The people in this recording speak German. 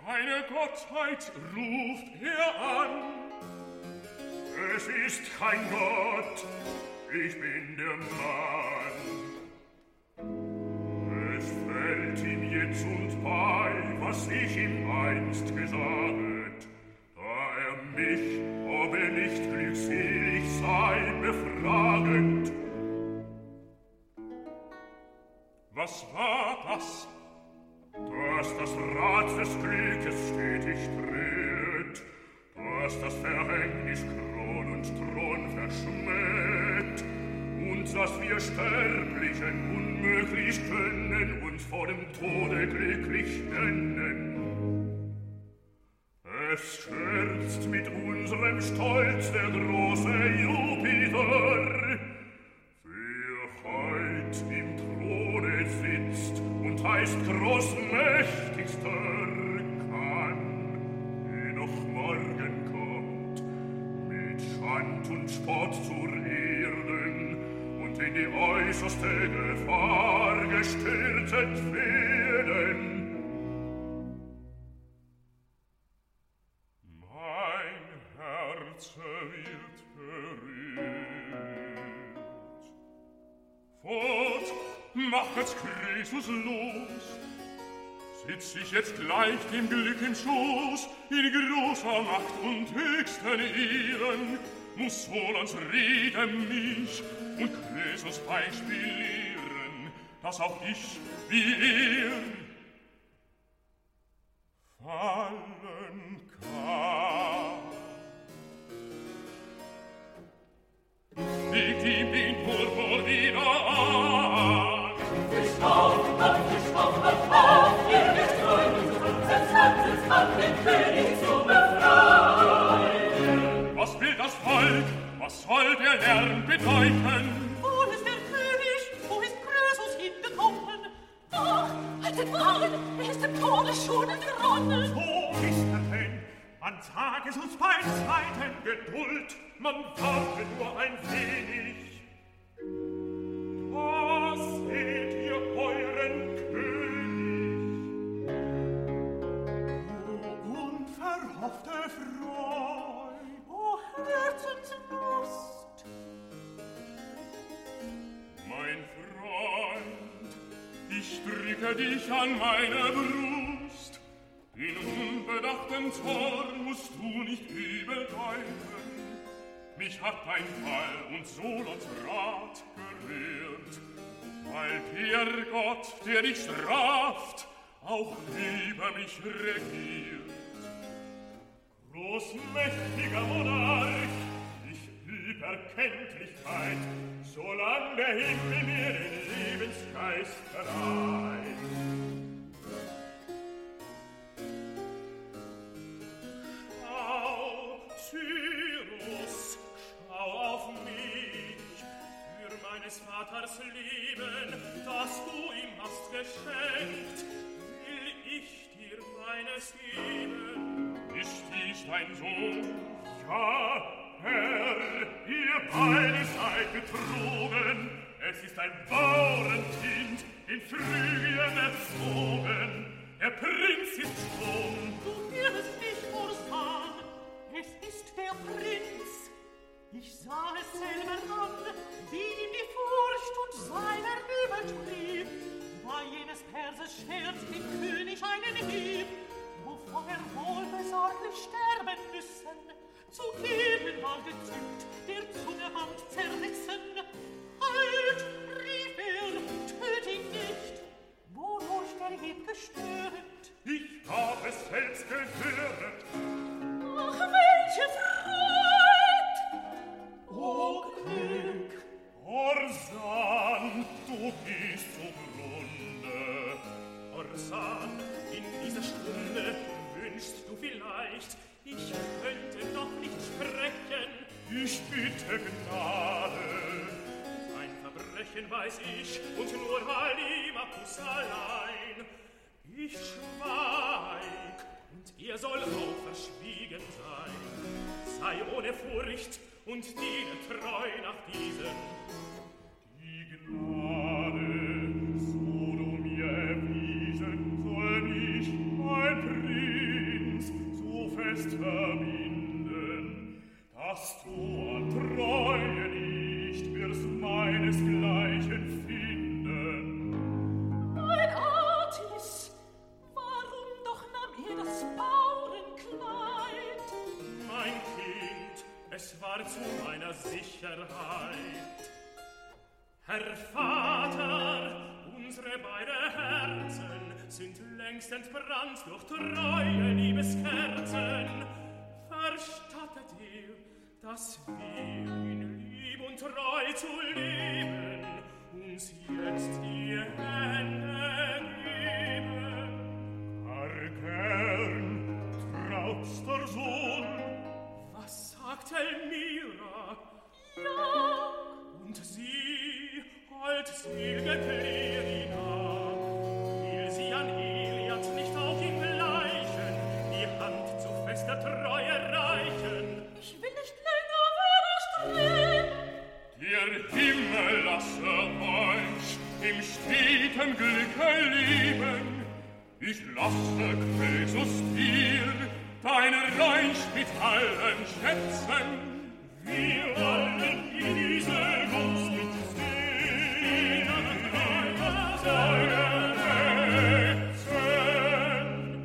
keine Gottheit ruft er an. Es ist kein Gott, ich bin der Mann. Es fällt ihm jetzund bei, was ich ihm einst gesagt, da er mich, ob er nicht glückselig sei, befragend. Was war das? Dass das Rad des Glückes stetig dreht, dass das Verhängnis Kron und Thron verschmäht, und dass wir Sterblichen unmöglich können uns vor dem Tode glücklich nennen. Es scherzt mit unserem Stolz der große Jupiter, für heut im Throne sitzt und heißt großmächtigster, kann, ehe noch morgen kommt, mit Schand und Spott zur Erden und in die äußerste Gefahr gestürzt werden. Mein Herz wird berührt. Fort, machet's Christus los! Sitz ich jetzt gleich dem Glück im Schoß, in großer Macht und höchsten Ehren, muss Solons Rede mich und Christus Beispiel lehren, dass auch ich, wie er, fallen kann. Legt ihm den Purpur wieder an. Fisch auf, ihr nicht treu, unseres Landes Mann, den König zu befreien. Was will das Volk? Was soll der Lärm bedeuten? Wo ist der König? Wo ist Krösus hingekommen? Ach, haltet Wagen, er ist dem Tode schon entronnen. Wo ist er denn? Man sag es uns bei Zeiten Geduld, man warte nur ein wenig. Da seht ihr euren König. O unverhoffte Freud, O Herzenslust. Mein Freund, ich drücke dich an meine Brust. Den unbedachten Zorn musst du nicht übel deuten. Mich hat dein Fall und Solons Rat gerührt, weil der Gott, der dich straft, auch über mich regiert. Großmächtiger Monarch, ich üb Erkenntlichkeit, solang der Himmel mir den Lebensgeist verleiht. Cyrus, schau auf mich, für meines Vaters Leben, das du ihm hast geschenkt, will ich dir meines geben. Ist dies dein Sohn? Ja, Herr, ihr beide seid betrogen, es ist ein Bauernkind, in Phrygien erzogen, der Prinz ist schon. Du wirst mich vorsahn, es ist der Prinz. Ich sah es selber an, wie ihm die Furcht und seiner übertrieb, da jenes Perses Schwert dem König einen hieb, wovon wohlbesorglich sterben müssen, zu geben war gezückt, der Zunge Hand zerrissen. Halt, rief töt ihn nicht, wodurch der Hieb gestört. Ich hab es selbst gehört. Ach, welche Freud! O Glück, Orsan, du gehst zugrunde. Orsan, in dieser Stunde wünschst du vielleicht, ich könnte doch nicht sprechen. Ich bitte Gnade. Ein Verbrechen weiß ich, und nur Halimachus allein. Ich schweig, und er soll auch verschwiegen sein. Sei ohne Furcht und diene treu nach diesem. Die Gnade, so du mir erwiesen, soll ich mein Priester deinesgleichen finden. Mein Artis, warum doch nahm er das Baurenkleid? Mein Kind, es war zu meiner Sicherheit. Herr Vater, unsere beide Herzen sind längst entbrannt durch treue Liebeskerzen. Verstattet ihr, dass wir in Lieb und Treu zu leben uns jetzt die Hände geben? Herr gern, trautster Sohn, was sagt Elmira? Ja, Und sie, holdselige Clerina, will sie an Eliat nicht auch ihm gleichen, die Hand zu fester Treue reichen? ich will nicht länger widerstreben. Der Himmel lasse euch im steten Glücke leben. Ich lasse, Croesus, dir dein Reich mit allen Schätzen, wie